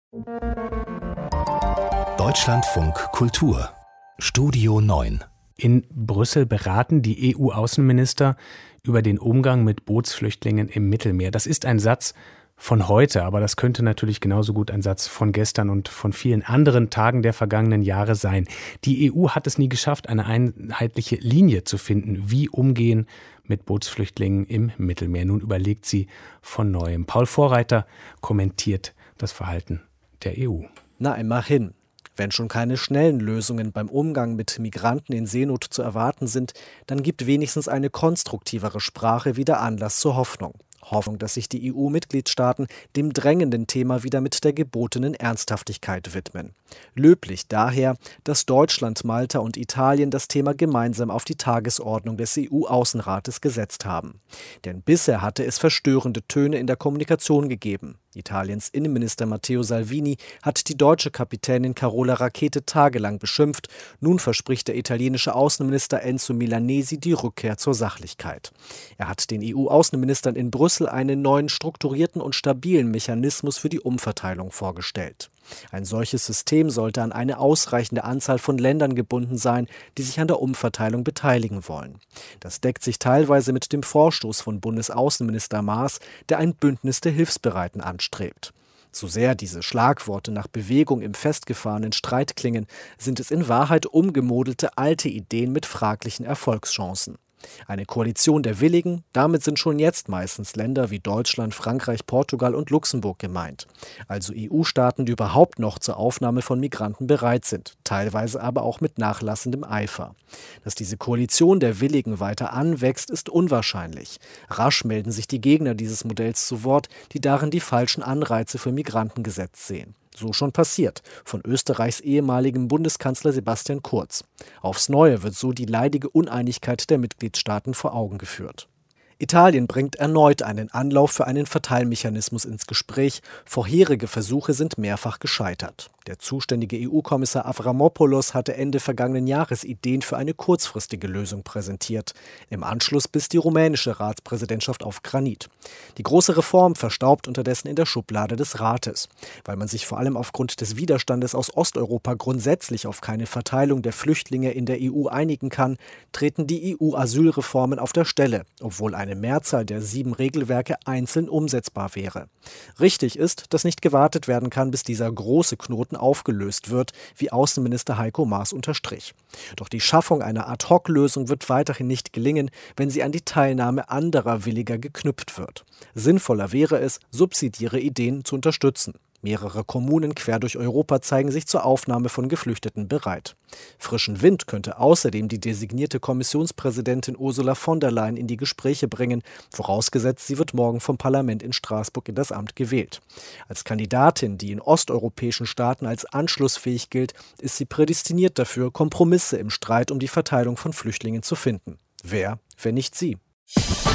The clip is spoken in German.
Deutschlandfunk Kultur Studio 9. In Brüssel beraten die EU-Außenminister über den Umgang mit Bootsflüchtlingen im Mittelmeer. Das ist ein Satz von heute, aber das könnte natürlich genauso gut ein Satz von gestern und von vielen anderen Tagen der vergangenen Jahre sein. Die EU hat es nie geschafft, eine einheitliche Linie zu finden, wie umgehen mit Bootsflüchtlingen im Mittelmeer. Nun überlegt sie von Neuem. Paul Vorreiter kommentiert das Verhalten der EU. Na, immerhin. Wenn schon keine schnellen Lösungen beim Umgang mit Migranten in Seenot zu erwarten sind, dann gibt wenigstens eine konstruktivere Sprache wieder Anlass zur Hoffnung. Hoffnung, dass sich die EU-Mitgliedstaaten dem drängenden Thema wieder mit der gebotenen Ernsthaftigkeit widmen. Löblich daher, dass Deutschland, Malta und Italien das Thema gemeinsam auf die Tagesordnung des EU-Außenrates gesetzt haben. Denn bisher hatte es verstörende Töne in der Kommunikation gegeben. Italiens Innenminister Matteo Salvini hat die deutsche Kapitänin Carola Rackete tagelang beschimpft. Nun verspricht der italienische Außenminister Enzo Milanesi die Rückkehr zur Sachlichkeit. Er hat den EU-Außenministern in Brüssel einen neuen strukturierten und stabilen Mechanismus für die Umverteilung vorgestellt. Ein solches System sollte an eine ausreichende Anzahl von Ländern gebunden sein, die sich an der Umverteilung beteiligen wollen. Das deckt sich teilweise mit dem Vorstoß von Bundesaußenminister Maas, der ein Bündnis der Hilfsbereiten anstrebt. So sehr diese Schlagworte nach Bewegung im festgefahrenen Streit klingen, sind es in Wahrheit umgemodelte alte Ideen mit fraglichen Erfolgschancen. Eine Koalition der Willigen, damit sind schon jetzt meistens Länder wie Deutschland, Frankreich, Portugal und Luxemburg gemeint. Also EU-Staaten, die überhaupt noch zur Aufnahme von Migranten bereit sind, teilweise aber auch mit nachlassendem Eifer. Dass diese Koalition der Willigen weiter anwächst, ist unwahrscheinlich. Rasch melden sich die Gegner dieses Modells zu Wort, die darin die falschen Anreize für Migranten gesetzt sehen. So schon passiert, von Österreichs ehemaligem Bundeskanzler Sebastian Kurz. Aufs Neue wird so die leidige Uneinigkeit der Mitgliedstaaten vor Augen geführt. Italien bringt erneut einen Anlauf für einen Verteilmechanismus ins Gespräch. Vorherige Versuche sind mehrfach gescheitert. Der zuständige EU-Kommissar Avramopoulos hatte Ende vergangenen Jahres Ideen für eine kurzfristige Lösung präsentiert. Im Anschluss biss die rumänische Ratspräsidentschaft auf Granit. Die große Reform verstaubt unterdessen in der Schublade des Rates. Weil man sich vor allem aufgrund des Widerstandes aus Osteuropa grundsätzlich auf keine Verteilung der Flüchtlinge in der EU einigen kann, treten die EU-Asylreformen auf der Stelle, obwohl eine Mehrzahl der 7 Regelwerke einzeln umsetzbar wäre. Richtig ist, dass nicht gewartet werden kann, bis dieser große Knoten aufgelöst wird, wie Außenminister Heiko Maas unterstrich. Doch die Schaffung einer Ad-hoc-Lösung wird weiterhin nicht gelingen, wenn sie an die Teilnahme anderer Williger geknüpft wird. Sinnvoller wäre es, subsidiäre Ideen zu unterstützen. Mehrere Kommunen quer durch Europa zeigen sich zur Aufnahme von Geflüchteten bereit. Frischen Wind könnte außerdem die designierte Kommissionspräsidentin Ursula von der Leyen in die Gespräche bringen, vorausgesetzt, sie wird morgen vom Parlament in Straßburg in das Amt gewählt. Als Kandidatin, die in osteuropäischen Staaten als anschlussfähig gilt, ist sie prädestiniert dafür, Kompromisse im Streit um die Verteilung von Flüchtlingen zu finden. Wer, wenn nicht sie?